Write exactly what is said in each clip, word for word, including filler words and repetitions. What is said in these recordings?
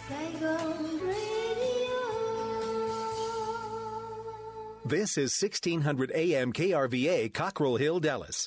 Saigon Radio. This is sixteen hundred A M K R V A, Cockrell Hill, Dallas.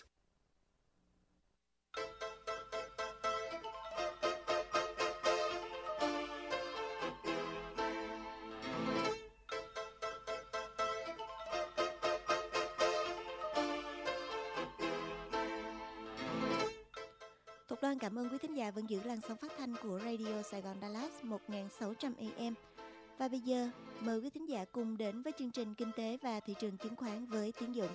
Thục Loan cảm ơn quý thính giả vẫn giữ làn sóng phát thanh của Radio Sài Gòn Dallas một nghìn sáu trăm A M. Và bây giờ, mời quý thính giả cùng đến với chương trình Kinh tế và thị trường chứng khoán với Tiến Dũng.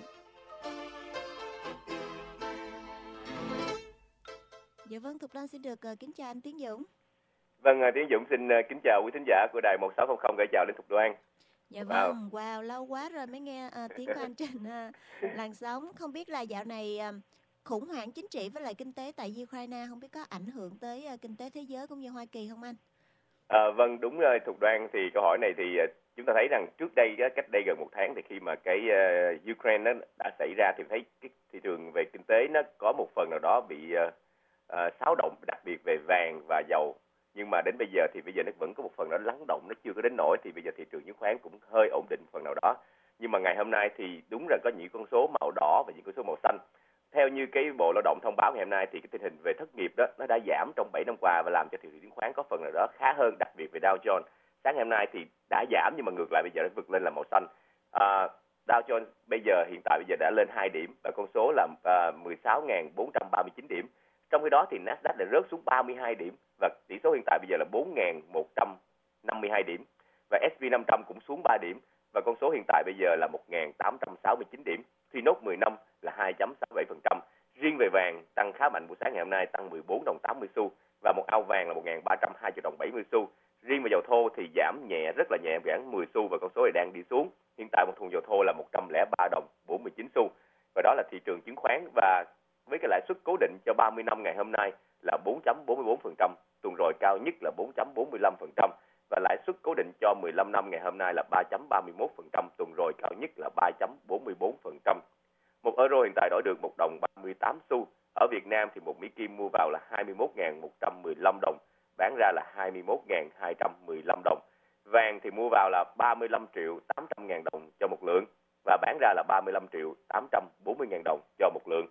Dạ vâng, Thục Loan xin được uh, kính chào anh Tiến Dũng. Vâng, Tiến Dũng xin uh, kính chào quý thính giả của đài một sáu không không, gửi chào đến Thục Loan. Dạ vâng, wow, wow lâu quá rồi mới nghe uh, tiếng của anh trên uh, làn sóng. Không biết là dạo này uh, khủng hoảng chính trị với lại kinh tế tại Ukraine không biết có ảnh hưởng tới uh, kinh tế thế giới cũng như Hoa Kỳ không anh? À, vâng, đúng rồi, Thục Đoan, thì câu hỏi này thì uh, chúng ta thấy rằng trước đây, cách đây gần một tháng thì khi mà cái uh, Ukraine nó đã xảy ra thì thấy cái thị trường về kinh tế nó có một phần nào đó bị uh, uh, xáo động, đặc biệt về vàng và dầu. Nhưng mà đến bây giờ thì bây giờ nó vẫn có một phần nó lắng động, nó chưa có đến nỗi, thì bây giờ thị trường chứng khoán cũng hơi ổn định phần nào đó. Nhưng mà ngày hôm nay thì đúng là có những con số màu đỏ và những con số màu xanh. Theo như cái Bộ Lao động thông báo ngày hôm nay thì cái tình hình về thất nghiệp đó nó đã giảm trong bảy năm qua và làm cho thị trường chứng khoán có phần nào đó khá hơn, đặc biệt về Dow Jones. Sáng ngày hôm nay thì đã giảm nhưng mà ngược lại bây giờ nó vượt lên là màu xanh. À, Dow Jones bây giờ hiện tại bây giờ đã lên hai điểm và con số là à, mười sáu nghìn bốn trăm ba mươi chín điểm. Trong khi đó thì Nasdaq đã rớt xuống ba mươi hai điểm và tỷ số hiện tại bây giờ là bốn nghìn một trăm năm mươi hai điểm và ét and pê năm trăm cũng xuống ba điểm và con số hiện tại bây giờ là một nghìn tám trăm sáu mươi chín điểm. Thì nốt mười năm là hai phẩy sáu mươi bảy phần trăm. Riêng về vàng tăng khá mạnh buổi sáng ngày hôm nay, tăng mười bốn đồng tám mươi xu và một ao vàng là một nghìn ba trăm hai mươi đồng bảy mươi xu. Riêng về dầu thô thì giảm nhẹ, rất là nhẹ, khoảng mười xu và con số này đang đi xuống. Hiện tại một thùng dầu thô là một trăm lẻ ba đồng bốn mươi chín xu. Và đó là thị trường chứng khoán, và với cái lãi suất cố định cho ba mươi năm ngày hôm nay là bốn phẩy bốn mươi bốn phần trăm, tuần rồi cao nhất là bốn phẩy bốn mươi lăm phần trăm và lãi suất cố định cho mười lăm năm ngày hôm nay là ba phẩy ba mươi mốt phần trăm, tuần rồi cao nhất là ba phẩy bốn mươi bốn phần trăm. Một euro hiện tại đổi được một đồng ba mươi tám xu. Ở Việt Nam thì một Mỹ Kim mua vào là hai mươi mốt nghìn một trăm mười lăm đồng, bán ra là hai mươi mốt nghìn hai trăm mười lăm đồng. Vàng thì mua vào là ba mươi lăm triệu tám trăm ngàn đồng cho một lượng và bán ra là ba mươi lăm triệu tám trăm bốn mươi ngàn đồng cho một lượng.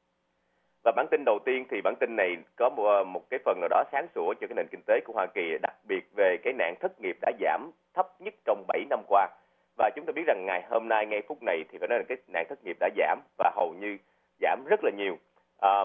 Và bản tin đầu tiên thì bản tin này có một, một cái phần nào đó sáng sủa cho cái nền kinh tế của Hoa Kỳ, đặc biệt về cái nạn thất nghiệp đã giảm thấp nhất trong bảy năm qua. Và chúng ta biết rằng ngày hôm nay, ngay phút này thì phải nói là cái nạn thất nghiệp đã giảm và hầu như giảm rất là nhiều. À,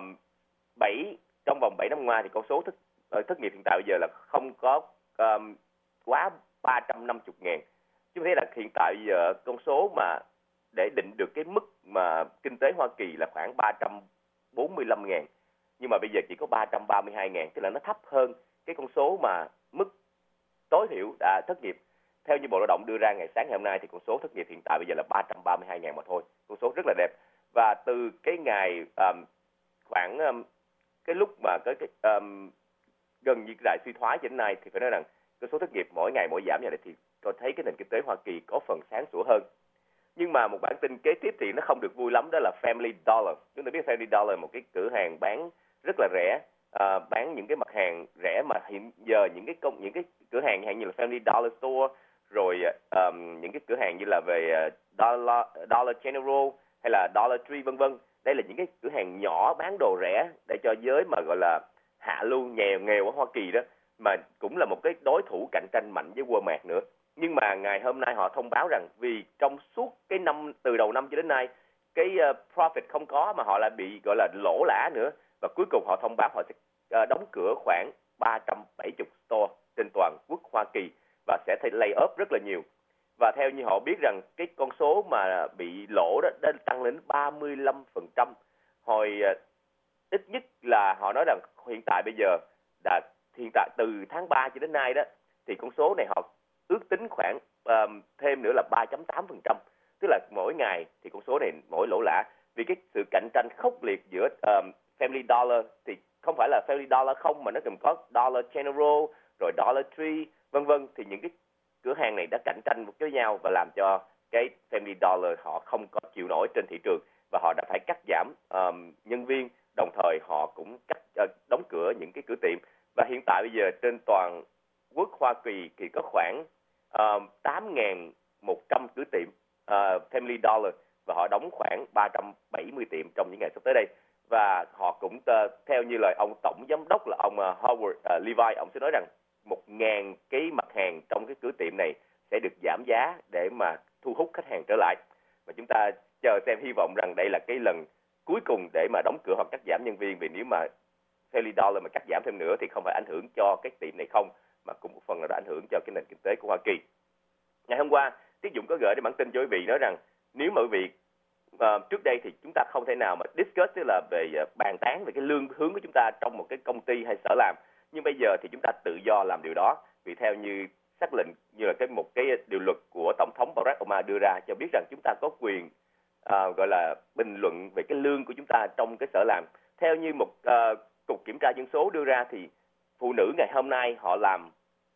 bảy trong vòng bảy năm qua thì con số thất, thất nghiệp hiện tại bây giờ là không có um, quá ba trăm năm mươi ngàn. Chúng ta thấy là hiện tại bây giờ con số mà để định được cái mức mà kinh tế Hoa Kỳ là khoảng ba trăm bốn mươi lăm ngàn, nhưng mà bây giờ chỉ có ba trăm ba mươi hai ngàn, tức là nó thấp hơn cái con số mà mức tối thiểu đã thất nghiệp. Theo như Bộ Lao động đưa ra ngày sáng ngày hôm nay thì con số thất nghiệp hiện tại bây giờ là ba trăm ba mươi hai ngàn mà thôi, con số rất là đẹp. Và từ cái ngày um, khoảng um, cái lúc mà cái, cái um, gần như đại suy thoái đến nay thì phải nói rằng cái số thất nghiệp mỗi ngày mỗi giảm như này thì tôi thấy cái nền kinh tế Hoa Kỳ có phần sáng sủa hơn. Nhưng mà một bản tin kế tiếp thì nó không được vui lắm, đó là Family Dollar. Chúng ta biết Family Dollar là một cái cửa hàng bán rất là rẻ, uh, bán những cái mặt hàng rẻ mà hiện giờ những cái công những cái cửa hàng như là Family Dollar Store, rồi um, những cái cửa hàng như là về Dollar, Dollar General hay là Dollar Tree vân vân. Đây là những cái cửa hàng nhỏ bán đồ rẻ để cho giới mà gọi là hạ lưu nghèo nghèo ở Hoa Kỳ đó, mà cũng là một cái đối thủ cạnh tranh mạnh với Walmart nữa. Nhưng mà ngày hôm nay họ thông báo rằng vì trong suốt cái năm từ đầu năm cho đến nay cái uh, profit không có mà họ lại bị gọi là lỗ lã nữa, và cuối cùng họ thông báo họ sẽ uh, đóng cửa khoảng ba trăm bảy mươi store trên toàn quốc Hoa Kỳ và sẽ thay lay off rất là nhiều. Và theo như họ biết rằng cái con số mà bị lỗ đó đã tăng lên ba mươi lăm phần trăm. Hồi uh, ít nhất là họ nói rằng hiện tại bây giờ đã hiện tại từ tháng ba cho đến nay đó thì con số này họ ước tính khoảng um, thêm nữa là ba phẩy tám phần trăm, tức là mỗi ngày thì con số này mỗi lỗ lã, vì cái sự cạnh tranh khốc liệt giữa um, Family Dollar thì không phải là Family Dollar không mà nó còn có Dollar General rồi Dollar Tree vân vân, thì những cái cửa hàng này đã cạnh tranh với nhau và làm cho cái Family Dollar họ không có chịu nổi trên thị trường và họ đã phải cắt giảm um, nhân viên, đồng thời họ cũng cắt uh, đóng cửa những cái cửa tiệm. Và hiện tại bây giờ trên toàn quốc Hoa Kỳ thì có khoảng uh, tám nghìn một trăm cửa tiệm uh, Family Dollar và họ đóng khoảng ba trăm bảy mươi tiệm trong những ngày sắp tới đây. Và họ cũng uh, theo như lời ông tổng giám đốc là ông uh, Howard uh, Levi, ông sẽ nói rằng một ngàn cái mặt hàng trong cái cửa tiệm này sẽ được giảm giá để mà thu hút khách hàng trở lại. Và chúng ta chờ xem, hy vọng rằng đây là cái lần cuối cùng để mà đóng cửa hoặc cắt giảm nhân viên, vì nếu mà Family Dollar mà cắt giảm thêm nữa thì không phải ảnh hưởng cho cái tiệm này không, mà cũng một phần là đã ảnh hưởng cho cái nền kinh tế của Hoa Kỳ. Ngày hôm qua, Tiết Dũng có gửi đến bản tin cho quý vị nói rằng nếu mà quý vị uh, trước đây thì chúng ta không thể nào mà discuss, tức là về uh, bàn tán về cái lương hướng của chúng ta trong một cái công ty hay sở làm, nhưng bây giờ thì chúng ta tự do làm điều đó, vì theo như xác lệnh như là cái một cái điều luật của tổng thống Barack Obama đưa ra cho biết rằng chúng ta có quyền uh, gọi là bình luận về cái lương của chúng ta trong cái sở làm. Theo như một uh, cục kiểm tra dân số đưa ra thì phụ nữ ngày hôm nay họ làm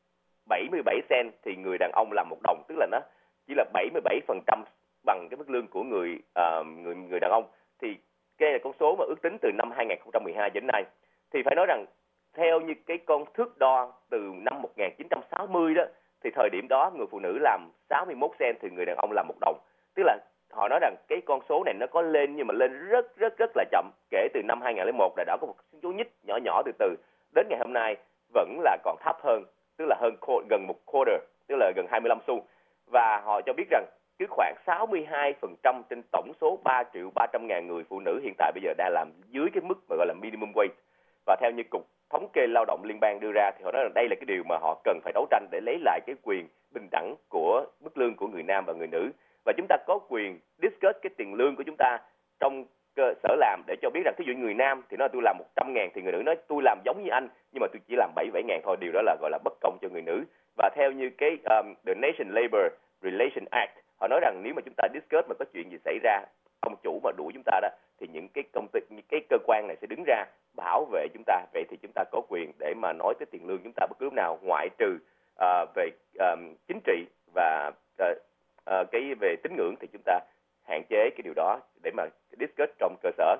bảy mươi bảy cent thì người đàn ông làm một đồng, tức là nó chỉ là bảy mươi bảy phần trăm bằng cái mức lương của người uh, người người đàn ông. Thì cái là con số mà ước tính từ năm hai nghìn không trăm mười hai đến nay. Thì phải nói rằng theo như cái con thước đo từ năm một nghìn chín trăm sáu mươi đó, thì thời điểm đó người phụ nữ làm sáu mươi mốt cent thì người đàn ông làm một đồng. Tức là họ nói rằng cái con số này nó có lên nhưng mà lên rất rất rất là chậm. Kể từ năm hai nghìn không trăm lẻ một là đã có một số nhích nhỏ nhỏ từ từ, đến ngày hôm nay vẫn là còn thấp hơn, tức là hơn gần một quarter, tức là gần hai mươi lăm xu. Và họ cho biết rằng cứ khoảng sáu mươi hai phần trăm trên tổng số ba triệu ba trăm ngàn người phụ nữ hiện tại bây giờ đang làm dưới cái mức mà gọi là minimum wage. Và theo như Cục Thống kê Lao động Liên bang đưa ra thì họ nói rằng đây là cái điều mà họ cần phải đấu tranh để lấy lại cái quyền bình đẳng của mức lương của người nam và người nữ. Và chúng ta có quyền discuss cái tiền lương của chúng ta trong cơ sở làm để cho biết rằng, ví dụ người nam thì nói tôi làm một trăm ngàn thì người nữ nói tôi làm giống như anh nhưng mà tôi chỉ làm bảy mươi bảy ngàn thôi. Điều đó là gọi là bất công cho người nữ. Và theo như cái um, The Nation Labor Relations Act, họ nói rằng nếu mà chúng ta discuss mà có chuyện gì xảy ra, ông chủ mà đuổi chúng ta đó, thì những cái công ty, những cái cơ quan này sẽ đứng ra bảo vệ chúng ta. Vậy thì chúng ta có quyền để mà nói tới tiền lương chúng ta bất cứ lúc nào, ngoại trừ uh, về um, chính trị và uh, uh, cái về tín ngưỡng thì chúng ta hạn chế cái điều đó để mà discuss trong cơ sở.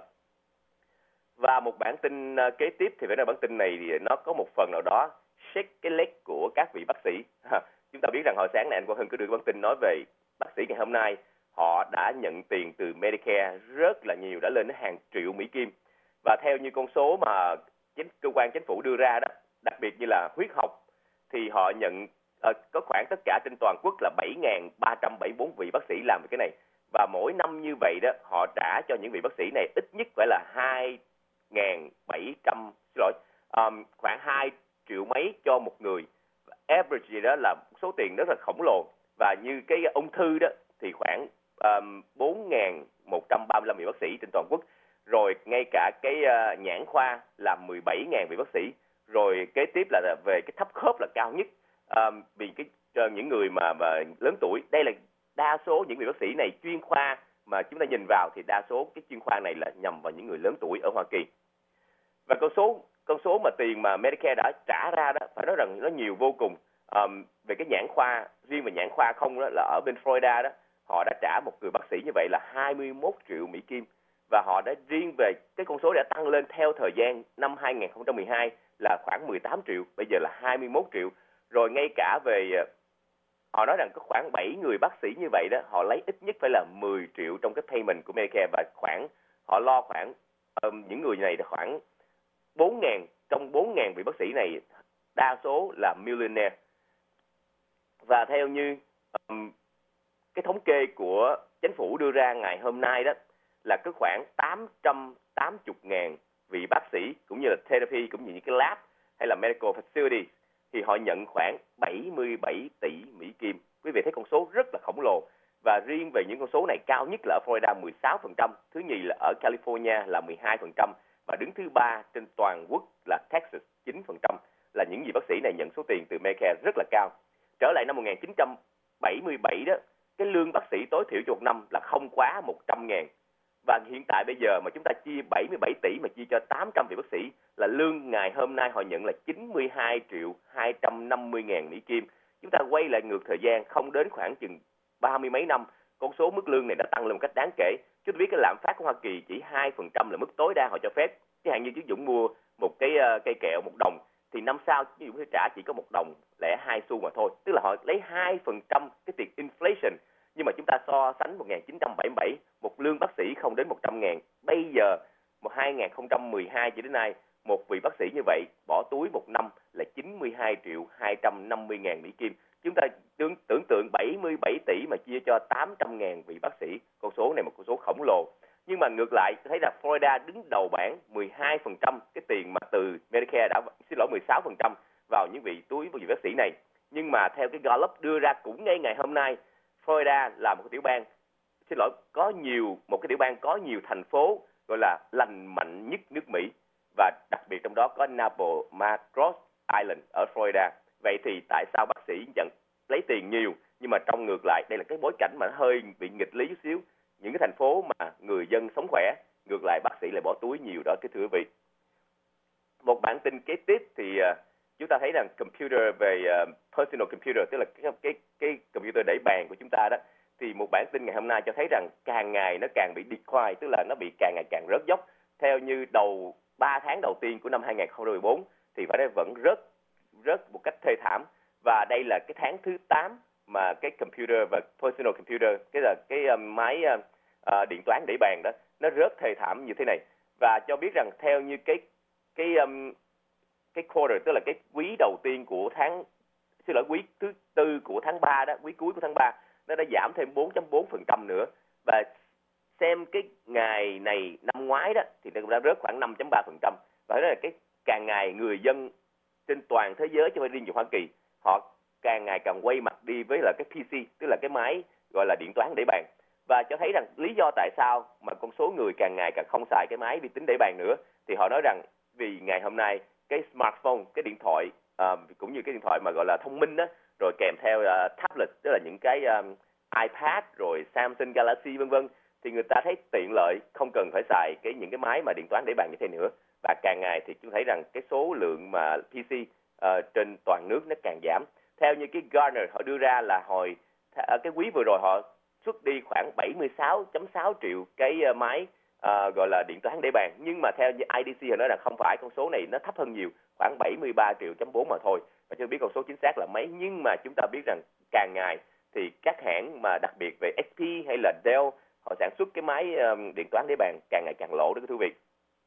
Và một bản tin uh, kế tiếp thì phải nói bản tin này thì nó có một phần nào đó shake cái leg của các vị bác sĩ. Chúng ta biết rằng hồi sáng này anh Quang Hưng có đưa bản tin nói về bác sĩ ngày hôm nay họ đã nhận tiền từ Medicare rất là nhiều, đã lên đến hàng triệu Mỹ Kim. Và theo như con số mà chính, cơ quan chính phủ đưa ra đó, đặc biệt như là huyết học, thì họ nhận uh, có khoảng tất cả trên toàn quốc là bảy nghìn ba trăm bảy mươi bốn vị bác sĩ làm về cái này. Và mỗi năm như vậy đó, họ trả cho những vị bác sĩ này ít nhất phải là hai nghìn bảy trăm, xin lỗi, um, khoảng hai triệu mấy cho một người. Average gì đó là số tiền rất là khổng lồ. Và như cái ung thư đó thì khoảng um, bốn nghìn một trăm ba mươi lăm vị bác sĩ trên toàn quốc. Rồi ngay cả cái uh, nhãn khoa là mười bảy nghìn vị bác sĩ. Rồi kế tiếp là về cái thấp khớp là cao nhất. Um, vì cái uh, những người mà, mà lớn tuổi, đây là đa số những vị bác sĩ này chuyên khoa mà chúng ta nhìn vào thì đa số cái chuyên khoa này là nhằm vào những người lớn tuổi ở Hoa Kỳ. Và con số con số mà tiền mà Medicare đã trả ra đó phải nói rằng nó nhiều vô cùng. Um, về cái nhãn khoa, riêng về nhãn khoa không đó là ở bên Florida đó, họ đã trả một người bác sĩ như vậy là hai mươi mốt triệu Mỹ Kim. Và họ đã riêng về cái con số đã tăng lên theo thời gian. Năm hai nghìn không trăm mười hai là khoảng mười tám triệu, bây giờ là hai mươi mốt triệu. Rồi ngay cả về, họ nói rằng có khoảng bảy người bác sĩ như vậy đó, họ lấy ít nhất phải là mười triệu trong cái payment của Medicare. Và khoảng họ lo khoảng um, những người này là khoảng bốn nghìn, trong bốn nghìn vị bác sĩ này đa số là millionaire. Và theo như um, cái thống kê của chính phủ đưa ra ngày hôm nay đó, là có khoảng tám trăm tám mươi nghìn vị bác sĩ cũng như là therapy, cũng như những cái lab hay là medical facility thì họ nhận khoảng bảy mươi bảy tỷ Mỹ Kim. Quý vị thấy con số rất là khổng lồ. Và riêng về những con số này cao nhất là ở Florida mười sáu phần trăm, thứ nhì là ở California là mười hai phần trăm và đứng thứ ba trên toàn quốc là Texas chín phần trăm, là những vị bác sĩ này nhận số tiền từ Medicare rất là cao. Trở lại năm một nghìn chín trăm bảy mươi bảy đó, cái lương bác sĩ tối thiểu cho một năm là không quá một trăm ngàn. Và hiện tại bây giờ mà chúng ta chia bảy mươi bảy tỷ mà chia cho tám trăm vị bác sĩ là lương ngày hôm nay họ nhận là chín mươi hai triệu hai trăm năm mươi ngàn Mỹ Kim. Chúng ta quay lại ngược thời gian không đến khoảng chừng ba mươi mấy năm, con số mức lương này đã tăng lên một cách đáng kể. Chúng ta biết cái lạm phát của Hoa Kỳ chỉ hai phần trăm là mức tối đa họ cho phép. Chẳng hạn như chú Dũng mua một cái uh, cây kẹo một đồng thì năm sau ví dụ phải trả chỉ có một đồng lẻ hai xu mà thôi, tức là họ lấy hai phần trăm cái tiền inflation. Nhưng mà chúng ta so sánh một nghìn chín trăm bảy mươi bảy, một lương bác sĩ không đến một trăm ngàn, bây giờ một hai nghìn không trăm mười hai cho đến nay, một vị bác sĩ như vậy bỏ túi một năm là chín mươi hai triệu hai trăm năm mươi ngàn Mỹ Kim. Chúng ta tưởng, tưởng tượng bảy mươi bảy tỷ mà chia cho tám trăm ngàn vị bác sĩ, con số này một con số khổng lồ. Nhưng mà ngược lại, thấy là Florida đứng đầu bảng mười hai phần trăm cái tiền mà từ Medicare đã, xin lỗi mười sáu phần trăm vào những vị túi của vị bác sĩ này. Nhưng mà theo cái Gallup đưa ra cũng ngay ngày hôm nay, Florida là một cái tiểu bang, xin lỗi, có nhiều, một cái tiểu bang có nhiều thành phố gọi là lành mạnh nhất nước Mỹ. Và đặc biệt trong đó có Napo, Cross Island ở Florida. Vậy thì tại sao bác sĩ nhận lấy tiền nhiều, nhưng mà trong ngược lại, đây là cái bối cảnh mà nó hơi bị nghịch lý chút xíu. Những cái thành phố mà người dân sống khỏe, ngược lại bác sĩ lại bỏ túi nhiều đó, cái thưa quý vị. Một bản tin kế tiếp thì uh, chúng ta thấy rằng computer về uh, personal computer, tức là cái, cái, cái computer đẩy bàn của chúng ta đó, thì một bản tin ngày hôm nay cho thấy rằng càng ngày nó càng bị decline, tức là nó bị càng ngày càng rớt dốc. Theo như đầu ba tháng đầu tiên của năm hai nghìn không trăm mười bốn thì phải nói vẫn rớt rớt một cách thê thảm, và đây là cái tháng thứ tám mà cái computer và personal computer, cái là cái uh, máy uh, uh, điện toán đẩy bàn đó, nó rớt thê thảm như thế này. Và cho biết rằng theo như cái cái um, cái quarter, tức là cái quý đầu tiên của tháng, xin lỗi quý thứ tư của tháng ba đó, quý cuối của tháng ba, nó đã giảm thêm bốn phẩy bốn phần trăm nữa. Và xem cái ngày này năm ngoái đó thì nó cũng đã rớt khoảng năm phẩy ba phần trăm. Và đó là cái càng ngày người dân trên toàn thế giới, chứ không phải riêng ở Hoa Kỳ, họ càng ngày càng quay mặt đi với là cái pê xê, tức là cái máy gọi là điện toán đẩy bàn. Và cho thấy rằng lý do tại sao mà con số người càng ngày càng không xài cái máy vi tính đẩy bàn nữa, thì họ nói rằng vì ngày hôm nay cái smartphone, cái điện thoại uh, cũng như cái điện thoại mà gọi là thông minh đó, rồi kèm theo uh, tablet, tức là những cái um, iPad, rồi Samsung Galaxy vân vân, thì người ta thấy tiện lợi, không cần phải xài cái những cái máy mà điện toán đẩy bàn như thế nữa. Và càng ngày thì chúng thấy rằng cái số lượng mà pê xê uh, trên toàn nước nó càng giảm. Theo như cái Gartner họ đưa ra là hồi ở cái quý vừa rồi họ xuất đi khoảng bảy mươi sáu phẩy sáu triệu cái uh, máy uh, gọi là điện toán đẩy bàn. Nhưng mà theo như i đê xê họ nói là không phải, con số này nó thấp hơn nhiều, khoảng bảy mươi ba triệu chấm bốn mà thôi. Và chưa biết con số chính xác là mấy, nhưng mà chúng ta biết rằng càng ngày thì các hãng mà đặc biệt về ếch pê hay là Dell, họ sản xuất cái máy um, điện toán đẩy bàn càng ngày càng lỗ đó thưa quý vị.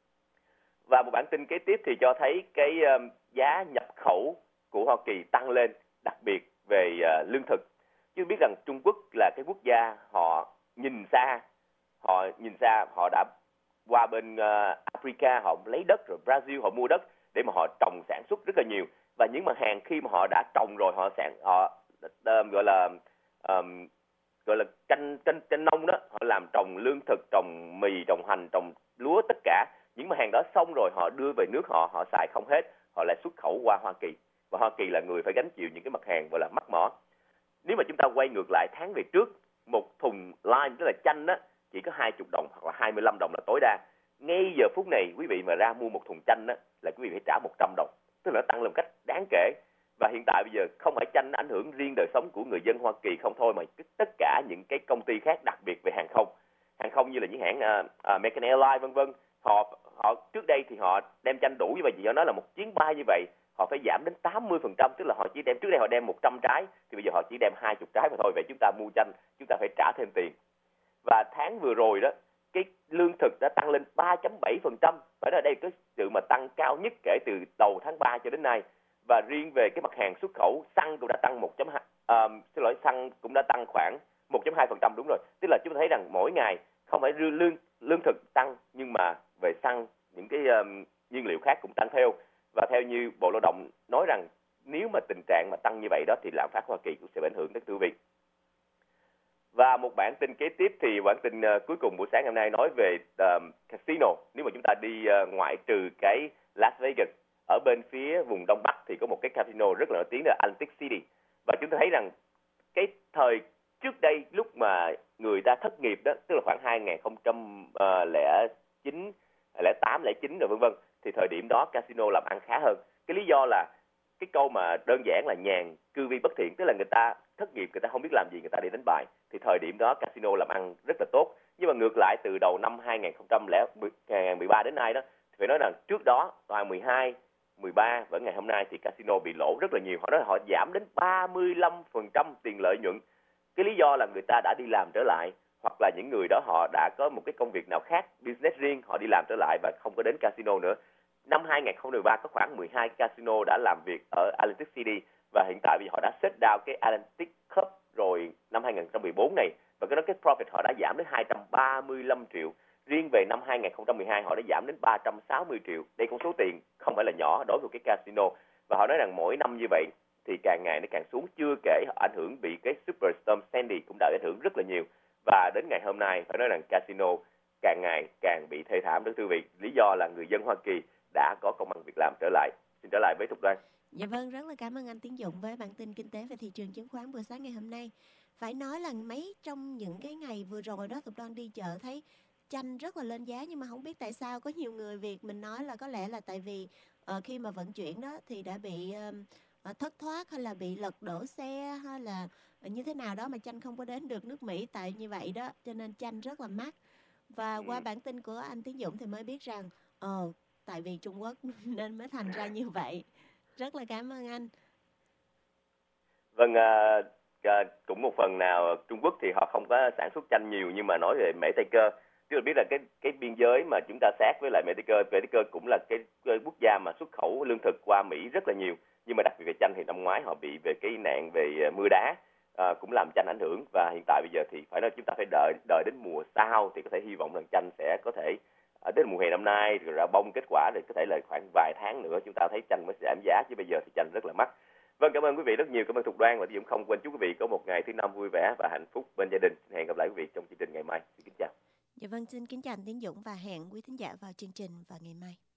Và một bản tin kế tiếp thì cho thấy cái um, giá nhập khẩu của Hoa Kỳ tăng lên, đặc biệt về uh, lương thực. Chứ biết rằng Trung Quốc là cái quốc gia họ nhìn xa, họ nhìn xa, họ đã qua bên uh, Africa, họ lấy đất, rồi Brazil họ mua đất để mà họ trồng sản xuất rất là nhiều. Và những mặt hàng khi mà họ đã trồng rồi, họ sản họ uh, gọi là um, gọi là canh canh canh nông đó, họ làm trồng lương thực, trồng mì, trồng hành, trồng lúa, tất cả những mặt hàng đó xong rồi họ đưa về nước họ, họ xài không hết, họ lại xuất khẩu qua Hoa Kỳ. Và Hoa Kỳ là người phải gánh chịu những cái mặt hàng gọi là mắc mỏ. Nếu mà chúng ta quay ngược lại tháng về trước, một thùng lime, tức là chanh đó, chỉ có hai mươi đồng hoặc là hai mươi lăm đồng là tối đa. Ngay giờ phút này quý vị mà ra mua một thùng chanh đó, là quý vị phải trả một trăm đồng, tức là nó tăng lên một cách đáng kể. Và hiện tại bây giờ không phải chanh nó ảnh hưởng riêng đời sống của người dân Hoa Kỳ không thôi, mà tất cả những cái công ty khác, đặc biệt về hàng không, hàng không như là những hãng uh, uh, American Airlines vân vân, họ họ trước đây thì họ đem chanh đủ, như vậy vì nó là một chuyến bay như vậy họ phải giảm đến tám mươi phần trăm, tức là họ chỉ đem, trước đây họ đem một trăm trái thì bây giờ họ chỉ đem hai mươi trái mà thôi. Vậy chúng ta mua chanh chúng ta phải trả thêm tiền. Và tháng vừa rồi đó, cái lương thực đã tăng lên ba phẩy bảy phần trăm, phải nói đây cái sự mà tăng cao nhất kể từ đầu tháng ba cho đến nay. Và riêng về cái mặt hàng xuất khẩu, xăng cũng đã tăng một phẩy hai, um, xin lỗi xăng cũng đã tăng khoảng một phẩy hai phần trăm, đúng rồi. Tức là chúng ta thấy rằng mỗi ngày không phải lương lương thực tăng, nhưng mà về xăng, những cái um, nhiên liệu khác cũng tăng theo. Và theo như Bộ Lao động nói rằng nếu mà tình trạng mà tăng như vậy đó thì lạm phát Hoa Kỳ cũng sẽ ảnh hưởng đến thưa quý vị. Và một bản tin kế tiếp thì bản tin uh, cuối cùng buổi sáng hôm nay nói về uh, casino. Nếu mà chúng ta đi uh, ngoại trừ cái Las Vegas, ở bên phía vùng Đông Bắc thì có một cái casino rất là nổi tiếng là Atlantic City. Và chúng ta thấy rằng cái thời trước đây lúc mà người ta thất nghiệp đó, tức là khoảng hai nghìn không trăm lẻ chín, lẻ tám, lẻ chín rồi vân vân, thì thời điểm đó casino làm ăn khá hơn. Cái lý do là cái câu mà đơn giản là nhàn cư vi bất thiện, tức là người ta thất nghiệp, người ta không biết làm gì, người ta đi đánh bài, thì thời điểm đó casino làm ăn rất là tốt. Nhưng mà ngược lại từ đầu năm hai nghìn không trăm mười ba đến nay đó, thì phải nói rằng trước đó, vào mười hai, mười ba và ngày hôm nay thì casino bị lỗ rất là nhiều. Họ nói họ giảm đến ba mươi lăm phần trăm tiền lợi nhuận. Cái lý do là người ta đã đi làm trở lại, hoặc là những người đó họ đã có một cái công việc nào khác, business riêng, họ đi làm trở lại và không có đến casino nữa. Năm hai không một ba có khoảng mười hai casino đã làm việc ở Atlantic City và hiện tại vì họ đã set down cái Atlantic Cup rồi năm hai không một bốn này, và cái đó cái profit họ đã giảm đến hai trăm ba mươi lăm triệu. Riêng về năm hai không một hai họ đã giảm đến ba trăm sáu mươi triệu. Đây con số tiền không phải là nhỏ đối với cái casino. Và họ nói rằng mỗi năm như vậy thì càng ngày nó càng xuống, chưa kể họ ảnh hưởng bị cái Superstorm Sandy cũng đã ảnh hưởng rất là nhiều. Và đến ngày hôm nay phải nói rằng casino càng ngày càng bị thê thảm đó thưa quý vị. Lý do là người dân Hoa Kỳ đã có công ăn việc làm trở lại. Xin trở lại với Thục Đoan. Dạ vâng, rất là cảm ơn anh Tiến Dũng với bản tin kinh tế và thị trường chứng khoán buổi sáng ngày hôm nay. Phải nói là mấy trong những cái ngày vừa rồi đó Thục Đoan đi chợ thấy chanh rất là lên giá, nhưng mà không biết tại sao có nhiều người Việt mình nói là có lẽ là tại vì uh, khi mà vận chuyển đó thì đã bị uh, thất thoát hay là bị lật đổ xe hay là như thế nào đó mà chanh không có đến được nước Mỹ tại như vậy đó, cho nên chanh rất là mắc. Và qua bản tin của anh Tiến Dũng thì mới biết rằng ờ uh, tại vì Trung Quốc nên mới thành ra như vậy. Rất là cảm ơn anh. Vâng, uh, uh, cũng một phần nào Trung Quốc thì họ không có sản xuất chanh nhiều, nhưng mà nói về Mễ Tây Cơ, tức là biết là cái cái biên giới mà chúng ta sát với lại Mễ Tây Cơ, Mễ Tây Cơ cũng là cái, cái quốc gia mà xuất khẩu lương thực qua Mỹ rất là nhiều, nhưng mà đặc biệt về chanh thì năm ngoái họ bị về cái nạn về mưa đá, uh, cũng làm chanh ảnh hưởng, và hiện tại bây giờ thì phải nói chúng ta phải đợi đợi đến mùa sau thì có thể hy vọng rằng chanh sẽ có thể ở đến mùa hè năm nay rồi ra bông kết quả, thì có thể là khoảng vài tháng nữa chúng ta thấy chanh mới giảm giá, chứ bây giờ thì chanh rất là mắc. Vâng, cảm ơn quý vị rất nhiều, cảm ơn Thục Đoan, và Dũng không quên chúc quý vị có một ngày thứ năm vui vẻ và hạnh phúc bên gia đình. Hẹn gặp lại quý vị trong chương trình ngày mai. Xin kính chào. Dạ vâng, xin kính chào anh Tiến Dũng và hẹn quý thính giả vào chương trình vào ngày mai.